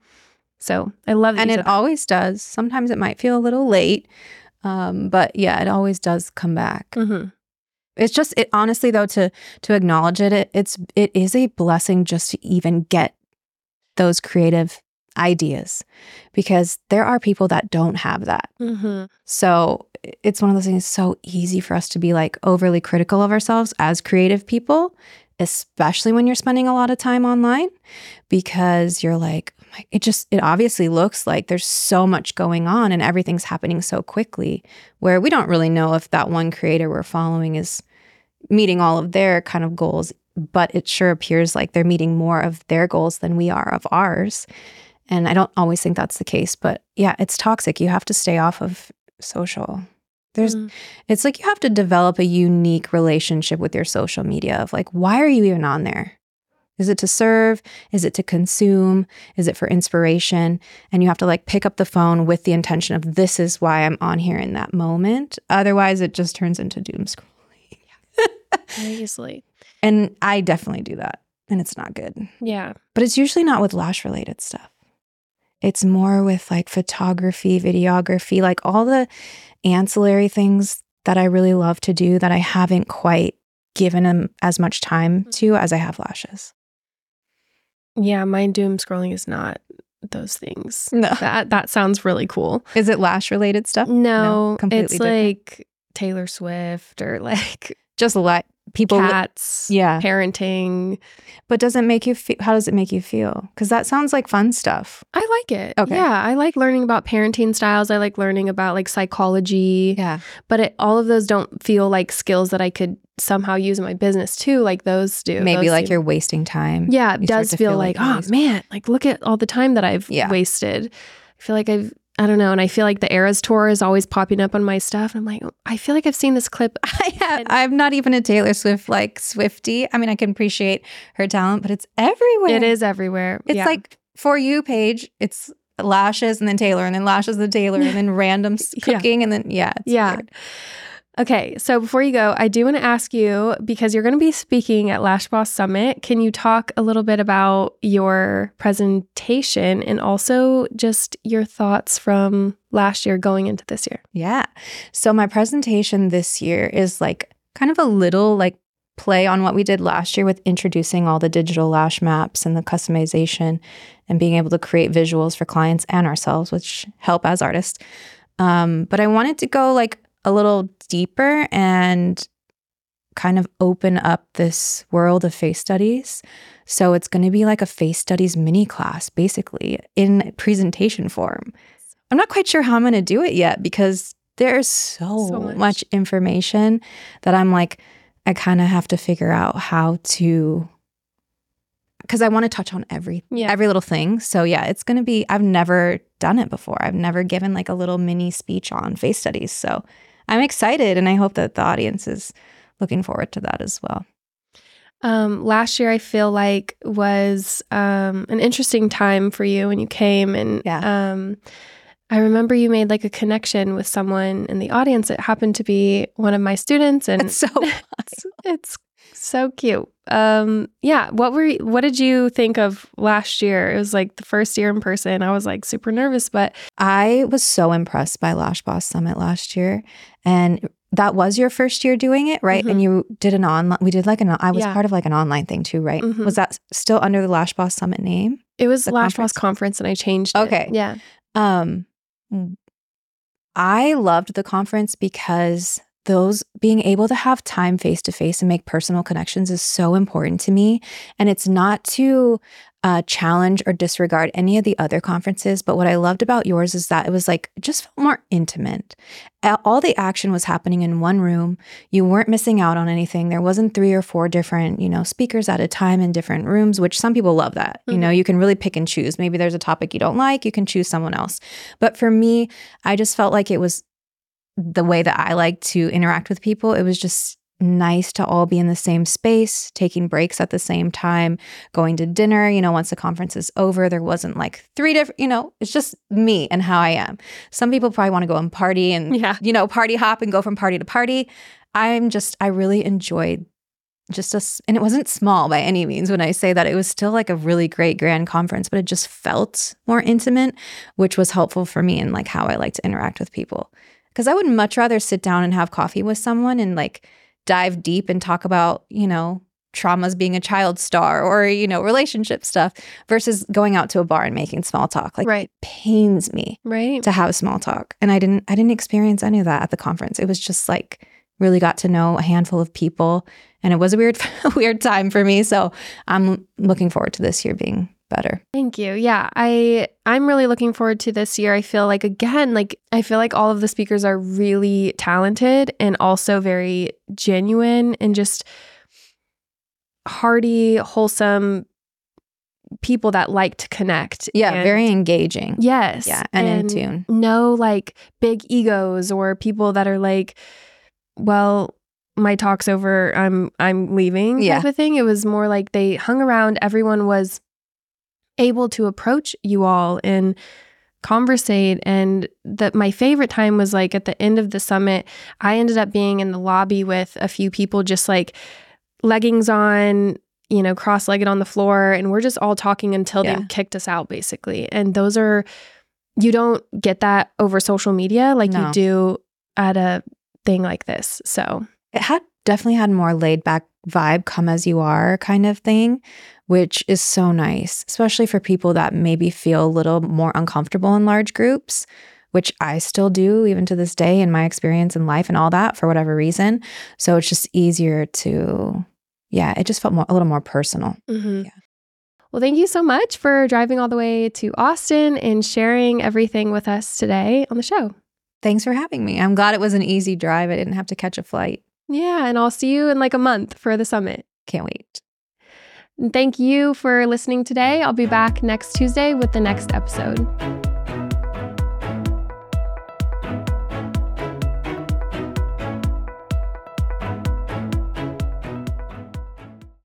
So I love that And you it said that. always does. Sometimes it might feel a little late. Um, but yeah, it always does come back. Mhm. It's just it honestly though to to acknowledge it, it it's it is a blessing just to even get those creative ideas because there are people that don't have that. Mhm. So it's one of those things, it's so easy for us to be like overly critical of ourselves as creative people, especially when you're spending a lot of time online because you're like, oh my, it just, it obviously looks like there's so much going on and everything's happening so quickly where we don't really know if that one creator we're following is meeting all of their kind of goals, but it sure appears like they're meeting more of their goals than we are of ours. And I don't always think that's the case, but yeah, it's toxic. You have to stay off of social. There's, Mhm. it's like you have to develop a unique relationship with your social media of like, why are you even on there? Is it to serve? Is it to consume? Is it for inspiration? And you have to like pick up the phone with the intention of this is why I'm on here in that moment. Otherwise, it just turns into doom scrolling. Very easily. And I definitely do that. And it's not good. Yeah. But it's usually not with lash related stuff. It's more with like photography, videography, like all the ancillary things that I really love to do that I haven't quite given them as much time to as I have lashes. Yeah. My doom scrolling is not those things. No. That that sounds really cool. Is it lash related stuff? No, completely it's different. like Taylor Swift or like Just let people. cats, yeah. parenting. But does it make you feel, how does it make you feel? Because that sounds like fun stuff. I like it. Okay. Yeah, I like learning about parenting styles. I like learning about like psychology. Yeah. But it, all of those don't feel like skills that I could somehow use in my business too, like those do. Maybe Those like seem- you're wasting time. Yeah, it you start does to feel, feel like, like you're oh wasting- man, like look at all the time that I've Yeah. wasted. I feel like I've, I don't know. And I feel like the Eras tour is always popping up on my stuff. And I'm like, I feel like I've seen this clip. I have, I'm not even a Taylor Swift like Swiftie. I mean, I can appreciate her talent, but it's everywhere. It is everywhere. It's Yeah. like For You page, it's lashes and then Taylor and then lashes and Taylor and then random s- Yeah. cooking and then, yeah. It's Yeah. weird. Okay, so before you go, I do want to ask you, because you're going to be speaking at Lash Boss Summit, can you talk a little bit about your presentation and also just your thoughts from last year going into this year? Yeah. So my presentation this year is like kind of a little like play on what we did last year with introducing all the digital lash maps and the customization and being able to create visuals for clients and ourselves, which help as artists. Um, but I wanted to go like a little deeper and kind of open up this world of face studies. So it's going to be like a face studies mini class, basically, in presentation form. I'm not quite sure how I'm going to do it yet because there's so, So much. much information that I'm like, I kind of have to figure out how to, because I want to touch on every Yeah. every little thing. So yeah, it's going to be, I've never done it before. I've never given like a little mini speech on face studies. So I'm excited and I hope that the audience is looking forward to that as well. Um, last year, I feel like was um, an interesting time for you when you came, and Yeah. um, I remember you made like a connection with someone in the audience. It happened to be one of my students, and It's so awesome. it's So cute. Um, yeah. What were you, what did you think of last year? It was like the first year in person. I was like super nervous, but I was so impressed by Lash Boss Summit last year. And that was your first year doing it, right? Mhm. And you did an online, we did like an, I was Yeah. part of like an online thing too, right? Mhm. Was that still under the Lash Boss Summit name? it was The Lash conference? Boss conference and I changed it. Okay. Yeah. Um, I loved the conference because those being able to have time face to face and make personal connections is so important to me. And it's not to uh, challenge or disregard any of the other conferences. But what I loved about yours is that it was like, it just felt more intimate. All the action was happening in one room. You weren't missing out on anything. There wasn't three or four different, you know, speakers at a time in different rooms, which some people love that. Mm-hmm. You know, you can really pick and choose. Maybe there's a topic you don't like, you can choose someone else. But for me, I just felt like it was the way that I like to interact with people. It was just nice to all be in the same space, taking breaks at the same time, going to dinner. You know, once the conference is over, there wasn't like three different, you know, it's just me and how I am. Some people probably want to go and party and, Yeah. you know, party hop and go from party to party. I'm just, I really enjoyed just a, and it wasn't small by any means when I say that. It was still like a really great grand conference, but it just felt more intimate, which was helpful for me in like how I like to interact with people. Because I would much rather sit down and have coffee with someone and like dive deep and talk about, you know, traumas being a child star or, you know, relationship stuff versus going out to a bar and making small talk. Like Right. it pains me Right. to have small talk. And I didn't I didn't experience any of that at the conference. It was just like really got to know a handful of people. And it was a weird, weird time for me. So I'm looking forward to this year being better. Thank you. Yeah, I I'm really looking forward to this year. I feel like again, like I feel like all of the speakers are really talented and also very genuine and just hearty, wholesome people that like to connect. Yeah, And very engaging. yes. Yeah, and in tune. No like big egos or people that are like, well, my talk's over, I'm I'm leaving Yeah. type of thing. It was more like they hung around, everyone was able to approach you all and conversate. And that my favorite time was like at the end of the summit, I ended up being in the lobby with a few people just like leggings on, you know, cross-legged on the floor. And we're just all talking until Yeah. they kicked us out basically. And those are, you don't get that over social media like No. you do at a thing like this. So It had definitely had more laid back vibe, come as you are kind of thing, which is so nice, especially for people that maybe feel a little more uncomfortable in large groups, which I still do even to this day in my experience in life and all that for whatever reason. So it's just easier to, yeah, it just felt more, a little more personal. mhm. Yeah. Well, thank you so much for driving all the way to Austin and sharing everything with us today on the show. Thanks for having me. I'm glad it was an easy drive. I didn't have to catch a flight. Yeah, and I'll see you in like a month for the summit. Can't wait. And thank you for listening today. I'll be back next Tuesday with the next episode.